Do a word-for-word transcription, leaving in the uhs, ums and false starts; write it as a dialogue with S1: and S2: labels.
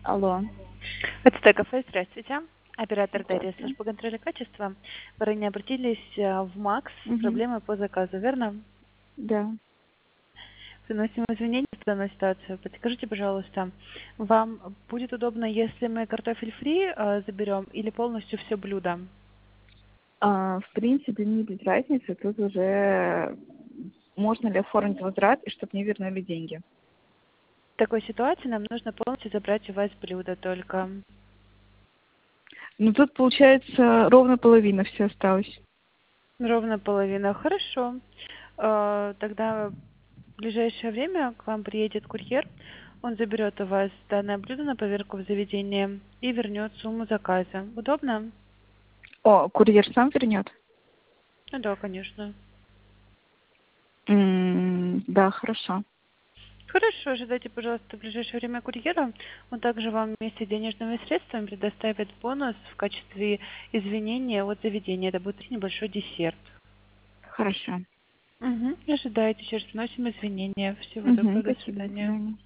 S1: Алло.
S2: Это Т Кафе, здравствуйте. Оператор Дарья,
S1: Здравствуйте.
S2: служба контроля качества. Вы ранее обратились э, в МАКС с
S1: Мгм.
S2: проблемой по заказу, верно?
S1: Да.
S2: Приносим извинения за данную ситуацию. Подскажите, пожалуйста, вам будет удобно, если мы картофель фри э, заберем или полностью все блюдо?
S1: А, в принципе, не без разницы. Тут уже можно ли оформить возврат, и чтобы мне вернули деньги.
S2: В такой ситуации нам нужно полностью забрать у вас блюдо только.
S1: Ну, тут, получается, ровно половина все осталось.
S2: Ровно половина. Хорошо. Э, Тогда в ближайшее время к вам приедет курьер. Он заберет у вас данное блюдо на поверку в заведение и вернет сумму заказа. Удобно?
S1: О, курьер сам вернет?
S2: Ну да, конечно.
S1: М, Да, хорошо.
S2: Хорошо, ожидайте, пожалуйста, в ближайшее время курьера. Он также вам вместе с денежными средствами предоставит бонус в качестве извинения от заведения. Это будет небольшой десерт.
S1: Хорошо.
S2: Угу. Ожидайте, еще раз приносим извинения. Всего
S1: Угу,
S2: доброго, до
S1: спасибо, до
S2: свидания.
S1: свидания.